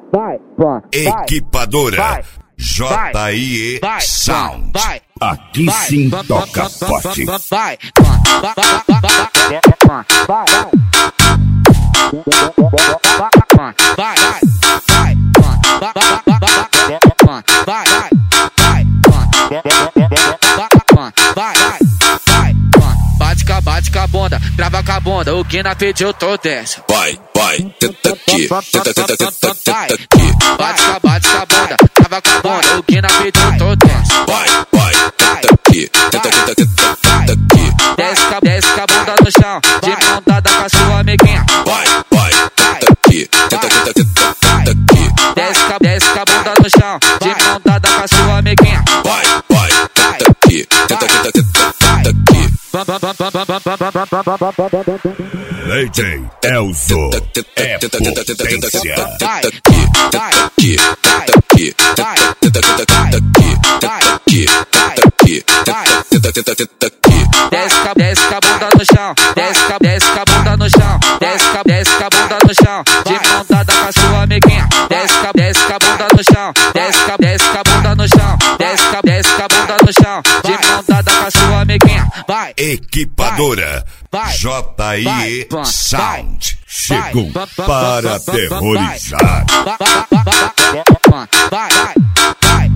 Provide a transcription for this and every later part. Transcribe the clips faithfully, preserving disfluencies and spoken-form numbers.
vai, vai, Equipadora J I E Sound. Aqui sim toca forte. vai, vai, vai, bate com a bate com a bunda, trava com a bunda, o Guina pediu tô dessa. Vai, vai, tenta aqui, tenta, tenta, tenta, tenta aqui. Bate com a bate com a bunda, trava com a bunda, o Guina pediu tô dessa. Vai, vai, tenta aqui, tenta, tenta, tenta, tenta aqui. Desce com a desce com a bunda no chão, de mão dada com a sua amiguinha. Vai, vai, tenta aqui, tenta, tenta, tenta, tenta aqui. Desce com a desce com a bunda no chão, de mão dada com a sua amiguinha. Vai, vai, tenta aqui, tenta, tenta, tenta, tenta aqui. D J Elzo é potência. Vai, Tenta aqui, tenta aqui, tenta, tenta, tenta, tenta aqui. Tenta aqui, tenta aqui, tenta, tenta, tenta, tenta aqui. desce com a desce com a bunda no chão, desce com a desce com a bunda no chão, desce com a desce com a bunda no chão, de mão dada com a sua amiguinha. Desce com a desce com a bunda no chão, desce com a desce com a bunda no chão, desce com a desce com a bunda no chão, de mão dada com a sua amiguinha. Vai, Equipadora vai, J I E vai, Sound. Chegou para aterrorizar. vai, vai, vai, vai,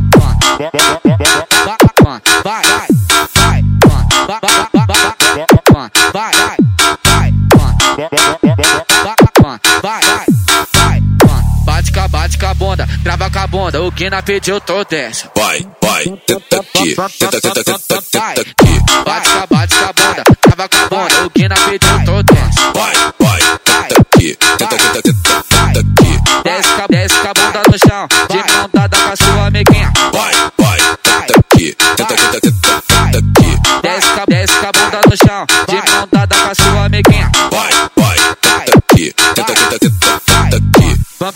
bate com a bate com a bunda, trava com a bunda, o Guina pediu tô dessa. Vai, vai, tenta aqui, tenta, tenta, tenta, tenta aqui. Bate com a bate com a bunda, trava com a bunda, o Guina pediu tô dessa. Vai, vai, tenta aqui, tenta, tenta, tenta, tenta aqui. Desce com a desce com a bunda no chão, de mão dada com a sua amiguinha. Vai, vai, tenta aqui, tenta, tenta, tenta, tenta aqui. Desce com a desce com a bunda no chão, de mão dada com a sua amiguinha. Vai, vai, tenta aqui, tenta, tenta, tenta, tenta aqui.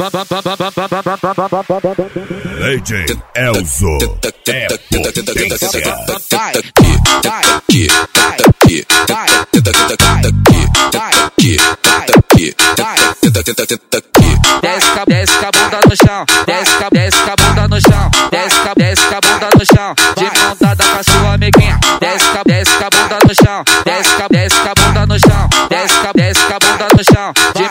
D J Elzo Tenta, é tenta, tenta, tenta, tenta, tenta, potência. tenta aqui, tenta aqui, tenta aqui, tenta, tenta, tenta, tenta aqui. Tenta aqui, tenta aqui, tenta, tenta, tenta aqui. Desce com a desce com a bunda no chão, desce com a desce com a bunda no chão, desce com a desce com a bunda no chão, de mão dada com a sua amiguinha. Desce com a desce com a bunda no chão, desce com a desce com a bunda no chão, desce com a desce com a bunda no chão, de